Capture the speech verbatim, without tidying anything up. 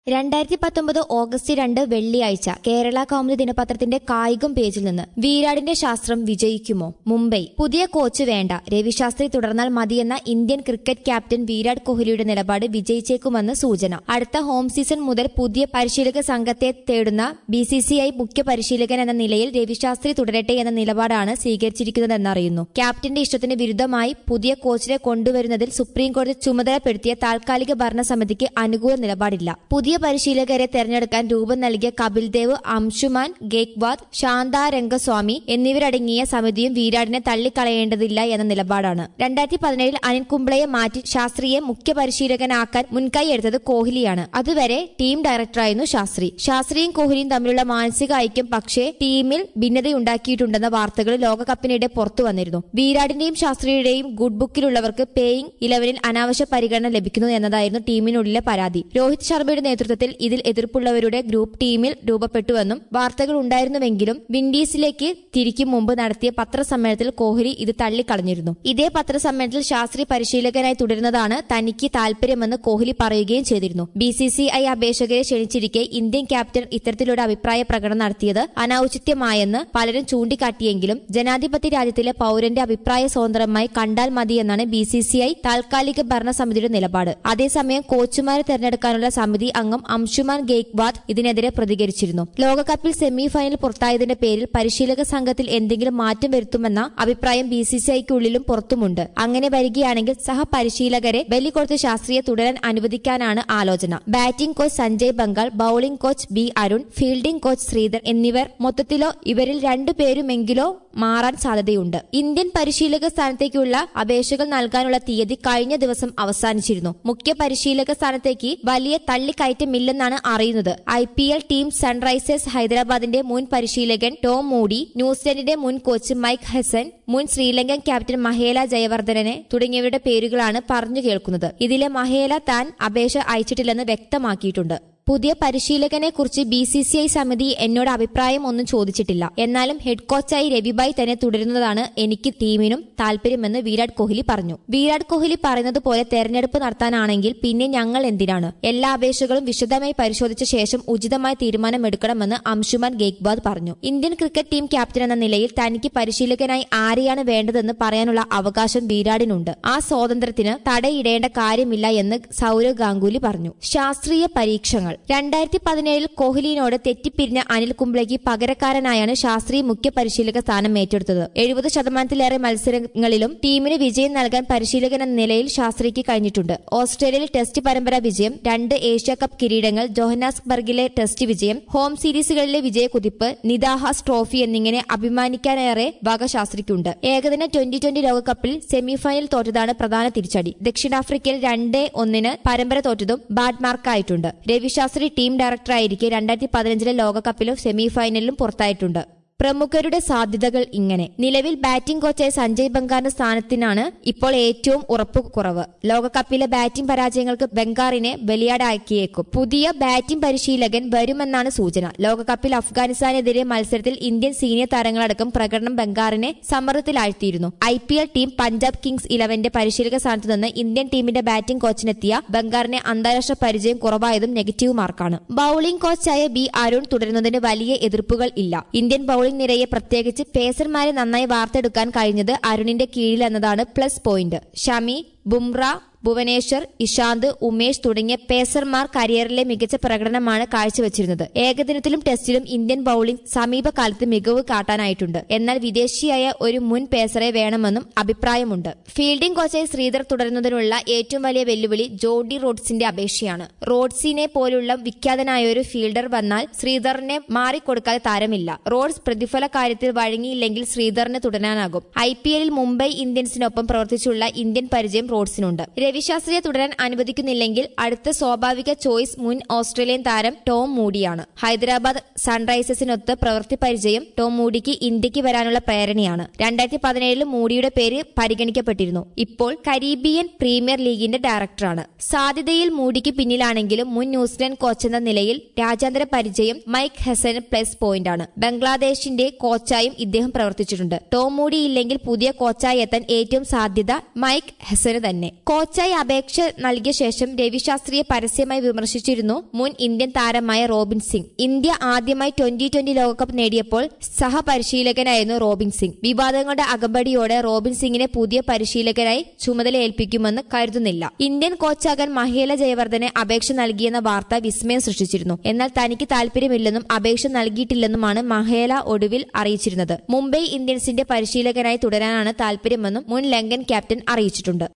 രണ്ടായിരത്തി പത്തൊമ്പത് ഓഗസ്റ്റ് രണ്ട് വെള്ളിയാഴ്ച കേരള കൗമുദി ദിനപത്രത്തിന്റെ കായികം പേജിൽ നിന്ന് വിരാടിന്റെ ശാസ്ത്രം വിജയിക്കുമോ? മുംബൈ. പുതിയ കോച്ച് വേണ്ട, രവിശാസ്ത്രി തുടർന്നാൽ മതിയെന്ന ഇന്ത്യൻ ക്രിക്കറ്റ് ക്യാപ്റ്റൻ വിരാട് കോഹ്ലിയുടെ നിലപാട് വിജയിച്ചേക്കുമെന്ന് സൂചന. അടുത്ത ഹോം സീസൺ മുതൽ പുതിയ പരിശീലക സംഘത്തെ തേടുന്ന ബി സി സി ഐ മുഖ്യ പരിശീലകൻ എന്ന നിലയിൽ രവിശാസ്ത്രി തുടരട്ടെ എന്ന നിലപാടാണ് സ്വീകരിച്ചിരിക്കുന്നതെന്നറിയുന്നു. ക്യാപ്റ്റന്റെ ഇഷ്ടത്തിന് വിരുദ്ധമായി പുതിയ കോച്ചിനെ കൊണ്ടുവരുന്നതിൽ സുപ്രീംകോടതി ചുമതലപ്പെടുത്തിയ താൽക്കാലിക ഭരണസമിതിക്ക് അനുകൂല നിലപാടില്ല. പുതിയ പരിശീലകരെ തെരഞ്ഞെടുക്കാൻ രൂപം നൽകിയ കപിൽ ദേവ്, അംശുമാൻ ഗേക്വാദ്, ശാന്താ രംഗസ്വാമി എന്നിവരടങ്ങിയ സമിതിയും വിരാടിനെ തള്ളിക്കളയേണ്ടതില്ല എന്ന നിലപാടാണ്. രണ്ടായിരത്തി പതിനേഴിൽ അനിൽ കുംബ്ലെയെ മാറ്റി ശാസ്ത്രിയെ മുഖ്യ പരിശീലകനാക്കാൻ മുൻകൈ എടുത്തത് കോഹ്ലിയാണ്. അതുവരെ ടീം ഡയറക്ടറായിരുന്നു ശാസ്ത്രി. ശാസ്ത്രിയും കോഹ്ലിയും തമ്മിലുള്ള മാനസിക ഐക്യം പക്ഷേ ടീമിൽ ഭിന്നതയുണ്ടാക്കിയിട്ടുണ്ടെന്ന വാർത്തകൾ ലോകകപ്പിനിടെ പുറത്തു വന്നിരുന്നു. വിരാടിന്റെയും ശാസ്ത്രിയുടെയും ഗുഡ് ബുക്കിലുള്ളവർക്ക് പേയിങ് ഇലവനിൽ അനാവശ്യ പരിഗണന ലഭിക്കുന്നു എന്നതായിരുന്നു ടീമിനുള്ളിലെ പരാതി. രോഹിത് ശർമ്മയുടെ നേതൃത്വത്തിൽ ഇതിൽ എതിർപ്പുള്ളവരുടെ ഗ്രൂപ്പ് ടീമിൽ രൂപപ്പെട്ടുവെന്നും വാർത്തകൾ ഉണ്ടായിരുന്നുവെങ്കിലും വിൻഡീസിലേക്ക് തിരിക്കും മുമ്പ് നടത്തിയ പത്രസമ്മേളനത്തിൽ കോഹ്ലി ഇത് തള്ളിക്കളഞ്ഞിരുന്നു. ഇതേ പത്രസമ്മേളനത്തിൽ ശാസ്ത്രി പരിശീലകനായി തുടരുന്നതാണ് തനിക്ക് താൽപര്യമെന്ന് കോഹ്ലി പറയുകയും ചെയ്തിരുന്നു. ബി സി സി ഐ അപേക്ഷകരെ ക്ഷണിച്ചിരിക്കെ ഇന്ത്യൻ ക്യാപ്റ്റൻ ഇത്തരത്തിലൊരു അഭിപ്രായ പ്രകടനം നടത്തിയത് അനൌചിത്യമായെന്ന് പലരും ചൂണ്ടിക്കാട്ടിയെങ്കിലും ജനാധിപത്യ രാജ്യത്തിലെ പൌരന്റെ അഭിപ്രായ സ്വതന്ത്രമായി കണ്ടാൽ മതിയെന്നാണ് ബി സി സി ഐ താൽക്കാലിക ഭരണസമിതിയുടെ നിലപാട്. അതേസമയം കോച്ചുമാരെ തെരഞ്ഞെടുക്കാനുള്ള സമിതി അംഗം അംശുമാൻ ഗേക്വാദ് ഇതിനെതിരെ പ്രതികരിച്ചിരുന്നു. ലോകകപ്പിൽ സെമി ഫൈനൽ പുറത്തായതിന്റെ പേരിൽ പരിശീലക സംഘത്തിൽ എന്തെങ്കിലും മാറ്റം വരുത്തുമെന്ന അഭിപ്രായം ബി സി സി ഐക്കുള്ളിലും പുറത്തുമുണ്ട്. അങ്ങനെ വരികയാണെങ്കിൽ സഹപരിശീലകരെ ബലി കൊടുത്ത് ശാസ്ത്രിയെ തുടരാൻ അനുവദിക്കാനാണ് ആലോചന. Batting coach Sanjay Bangar, bowling coach B Arun, fielding coach Sridhar എന്നിവർ മൊത്തത്തിലോ ഇവരിൽ രണ്ടുപേരുമെങ്കിലോ മാറാൻ സാധ്യതയുണ്ട്. ഇന്ത്യൻ പരിശീലക സ്ഥാനത്തേക്കുള്ള അപേക്ഷകൾ നൽകാനുള്ള തീയതി കഴിഞ്ഞ ദിവസം അവസാനിച്ചിരുന്നു. മുഖ്യ പരിശീലക സ്ഥാനത്തേക്ക് വലിയ തള്ളിക്കയറ്റമില്ലെന്നാണ് അറിയുന്നത്. I P L team Sunrisers ഹൈദരാബാദിന്റെ മുൻ പരിശീലകൻ ടോം മൂഡി, ന്യൂസിലൻഡിന്റെ മുൻ കോച്ച് മൈക്ക് ഹെസൻ, മുൻ ശ്രീലങ്കൻ ക്യാപ്റ്റൻ മഹേല ജയവർദ്ധനെ തുടങ്ങിയവരുടെ പേരുകളാണ് പറഞ്ഞു കേൾക്കുന്നത്. ഇതിലെ മഹേല താൻ അപേക്ഷ അയച്ചിട്ടില്ലെന്ന് വ്യക്തമാക്കിയിട്ടുണ്ട്. പുതിയ പരിശീലകനെ കുറിച്ച് ബി സി സി ഐ സമിതി എന്നോട് അഭിപ്രായം ഒന്നും ചോദിച്ചിട്ടില്ല. എന്നാലും ഹെഡ് കോച്ചായി രവിഭായ് തന്നെ തുടരുന്നതാണ് എനിക്ക് ടീമിനും താൽപര്യമെന്ന് വിരാട് കോഹ്ലി പറഞ്ഞു. വിരാട് കോഹ്ലി പറയുന്നത് പോലെ തെരഞ്ഞെടുപ്പ് നടത്താനാണെങ്കിൽ പിന്നെ ഞങ്ങൾ എന്തിനാണ്? എല്ലാ അപേക്ഷകളും വിശദമായി പരിശോധിച്ച ശേഷം ഉചിതമായ തീരുമാനമെടുക്കണമെന്ന് അംശുമാൻ ഗേക്വാദ് പറഞ്ഞു. ഇന്ത്യൻ ക്രിക്കറ്റ് ടീം ക്യാപ്റ്റൻ എന്ന നിലയിൽ തനിക്ക് പരിശീലകനായി ആരെയാണ് വേണ്ടതെന്ന് പറയാനുള്ള അവകാശം വിരാടിനുണ്ട്. ആ സ്വാതന്ത്ര്യത്തിന് തടയിടേണ്ട കാര്യമില്ല എന്ന് സൌരവ് ഗാംഗുലി പറഞ്ഞു. ശാസ്ത്രീയ പരീക്ഷകൾ. രണ്ടായിരത്തി പതിനേഴിൽ കോഹ്ലിയോട് തെറ്റിപ്പിരിഞ്ഞ അനിൽ കുംബ്ലെക്ക് പകരക്കാരനായാണ് ശാസ്ത്രി മുഖ്യ പരിശീലക സ്ഥാനം ഏറ്റെടുത്തത്. എഴുപത് ശതമാനത്തിലേറെ മത്സരങ്ങളിലും ടീമിന് വിജയം നൽകാൻ പരിശീലകൻ എന്ന നിലയിൽ ശാസ്ത്രിക്ക് കഴിഞ്ഞിട്ടുണ്ട്. ഓസ്ട്രേലിയയിൽ ടെസ്റ്റ് പരമ്പര വിജയം, രണ്ട് ഏഷ്യ കപ്പ് കിരീടങ്ങൾ, ജോഹന്നാസ്ബർഗിലെ ടെസ്റ്റ് വിജയം, ഹോം സീരീസുകളിലെ വിജയക്കുതിപ്പ്, നിദാഹാസ് ട്രോഫി എന്നിങ്ങനെ അഭിമാനിക്കാനേറെ വക ശാസ്ത്രിക്കുണ്ട്. ഏകദിന ട്വന്റി ട്വന്റി ലോകകപ്പിൽ സെമിഫൈനൽ തോറ്റതാണ് പ്രധാന തിരിച്ചടി. ദക്ഷിണാഫ്രിക്കയിൽ രണ്ട് ഒന്നിന് പരമ്പര തോറ്റതും ബാഡ് മാർക്കായിട്ടുണ്ട്. രവിശാസ്ത്രി ടീം ഡയറക്ടറായിരിക്കെ രണ്ടായിരത്തി പതിനഞ്ചിലെ ലോകകപ്പിലും സെമിഫൈനലിലും പുറത്തായിട്ടുണ്ട്. പ്രമുഖരുടെ സാധ്യതകൾ ഇങ്ങനെ. നിലവിൽ ബാറ്റിംഗ് കോച്ചായ സഞ്ജയ് ബംഗാറിന്റെ സ്ഥാനത്തിനാണ് ഇപ്പോൾ ഏറ്റവും ഉറപ്പ് കുറവ്. ലോകകപ്പിലെ ബാറ്റിംഗ് പരാജയങ്ങൾക്ക് ബംഗാറിനെ ബലിയാടാക്കിയേക്കും. പുതിയ ബാറ്റിംഗ് പരിശീലകൻ വരുമെന്നാണ് സൂചന. ലോകകപ്പിൽ അഫ്ഗാനിസ്ഥാനെതിരെ മത്സരത്തിൽ ഇന്ത്യൻ സീനിയർ താരങ്ങളടക്കം പ്രകടനം ബംഗാറിനെ സമ്മർദ്ദത്തിലാഴ്ത്തിയിരുന്നു. I P L team Punjab Kings ഇലവന്റെ പരിശീലക സ്ഥാനത്ത് നിന്ന് ഇന്ത്യൻ ടീമിന്റെ ബാറ്റിംഗ് കോച്ചിനെത്തിയ ബംഗാറിന് അന്താരാഷ്ട്ര പരിചയം കുറവായതും നെഗറ്റീവ് മാർക്കാണ്. ബൌളിംഗ് കോച്ചായ ബി അരുൺ തുടരുന്നതിന് വലിയ എതിർപ്പുകൾ ഇല്ല. ഇന്ത്യൻ ബൌളിംഗ് നിരയെ പ്രത്യേകിച്ച് പേസർമാരെ നന്നായി വാർത്തെടുക്കാൻ കഴിഞ്ഞത് അരുണിന്റെ കീഴിൽ എന്നതാണ് പ്ലസ് പോയിന്റ്. ഷമി, ബുംറ, ഭുവനേശ്വർ, ഇഷാന്ത്, ഉമേഷ് തുടങ്ങിയ പേസർമാർ കരിയറിലെ മികച്ച പ്രകടനമാണ് കാഴ്ചവെച്ചിരുന്നത്. ഏകദിനത്തിലും ടെസ്റ്റിലും ഇന്ത്യൻ ബൌളിംഗ് സമീപകാലത്ത് മികവ് കാട്ടാനായിട്ടുണ്ട്. എന്നാൽ വിദേശിയായ ഒരു മുൻ പേസറെ വേണമെന്നും അഭിപ്രായമുണ്ട്. ഫീൽഡിംഗ് കോച്ചായി ശ്രീധർ തുടരുന്നതിനുള്ള ഏറ്റവും വലിയ വെല്ലുവിളി ജോഡി റോഡ്സിന്റെ അപേക്ഷയാണ്. റോഡ്സിനെ പോലുള്ള വിഖ്യാതനായ ഒരു ഫീൽഡർ വന്നാൽ ശ്രീധറിനെ മാറിക്കൊടുക്കാതെ താരമില്ല. റോഡ്സ് പ്രതിഫല കാര്യത്തിൽ വഴങ്ങിയില്ലെങ്കിൽ ശ്രീധറിന് തുടരാനാകും. ഐ പി എല്ലിൽ മുംബൈ ഇന്ത്യൻസിനൊപ്പം പ്രവർത്തിച്ചുള്ള ഇന്ത്യൻ പരിചയം റോഡ്സിനുണ്ട്. രവിശാസ്ത്രിയെ തുടരാൻ അനുവദിക്കുന്നില്ലെങ്കിൽ അടുത്ത സ്വാഭാവിക ചോയ്സ് മുൻ ഓസ്ട്രേലിയൻ താരം ടോം മൂഡിയാണ്. ഹൈദരാബാദ് സൺറൈസേഴ്സിനൊത്ത് പ്രവൃത്തി പരിചയം ടോം മൂഡിക്ക് ഇന്ത്യക്ക് വരാനുള്ള പ്രേരണയാണ്. രണ്ടായിരത്തി പതിനേഴിൽ മൂഡിയുടെ പേര് പരിഗണിക്കപ്പെട്ടിരുന്നു. ഇപ്പോൾ കരീബിയൻ പ്രീമിയർ ലീഗിന്റെ ഡയറക്ടറാണ്. സാധ്യതയിൽ മൂഡിക്ക് പിന്നിലാണെങ്കിലും മുൻ ന്യൂസിലൻഡ് കോച്ചെന്ന നിലയിൽ രാജ്യാന്തര പരിചയം മൈക്ക് ഹെസന് പ്ലസ് പോയിന്റാണ്. ബംഗ്ലാദേശിന്റെ കോച്ചായും ഇദ്ദേഹം പ്രവർത്തിച്ചിട്ടുണ്ട്. ടോം മൂഡി ഇല്ലെങ്കിൽ പുതിയ കോച്ചായി എത്താൻ ഏറ്റവും സാധ്യത മൈക്ക് ഹെസന് തന്നെ. കോച്ച് കോച്ചായി അപേക്ഷ നൽകിയ ശേഷം രവിശാസ്ത്രിയെ പരസ്യമായി വിമർശിച്ചിരുന്നു മുൻ ഇന്ത്യൻ താരമായ റോബിൻ സിംഗ്. ഇന്ത്യ ആദ്യമായി ട്വന്റി ട്വന്റി ലോകകപ്പ് നേടിയപ്പോൾ സഹപരിശീലകനായിരുന്നു റോബിൻ സിംഗ്. വിവാദങ്ങളുടെ അകമ്പടിയോടെ റോബിൻ സിംഗിനെ പുതിയ പരിശീലകനായി ചുമതല ഏൽപ്പിക്കുമെന്ന് കരുതുന്നില്ല. ഇന്ത്യൻ കോച്ചാകാൻ മഹേല ജയവർദ്ധനെ അപേക്ഷ നൽകിയെന്ന വാർത്ത വിസ്മയം സൃഷ്ടിച്ചിരുന്നു. എന്നാൽ തനിക്ക് താൽപര്യമില്ലെന്നും അപേക്ഷ നൽകിയിട്ടില്ലെന്നുമാണ് മഹേല ഒടുവിൽ അറിയിച്ചിരുന്നത്. മുംബൈ ഇന്ത്യൻസിന്റെ പരിശീലകനായി തുടരാനാണ് താൽപര്യമെന്നും മുൻ ലങ്കൻ ക്യാപ്റ്റൻ അറിയിച്ചിട്ടുണ്ട്.